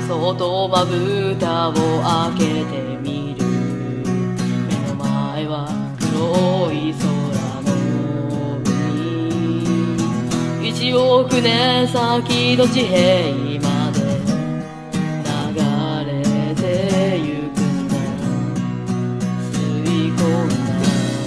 そっとまぶたを開けてみる。目の前は黒い空の海、1億年先の地平まで流れてゆくんだ。吸い込んだ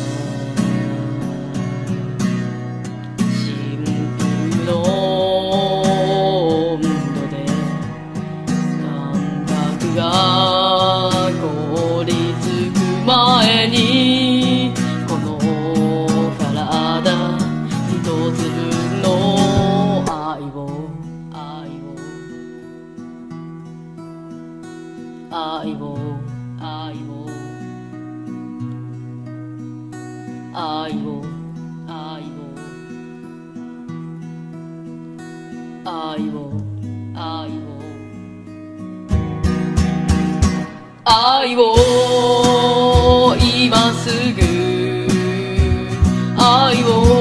新風の温度で感覚が凍りつく前に、この体一つ分の愛を愛を愛を愛を愛を愛を愛を愛を今すぐ愛を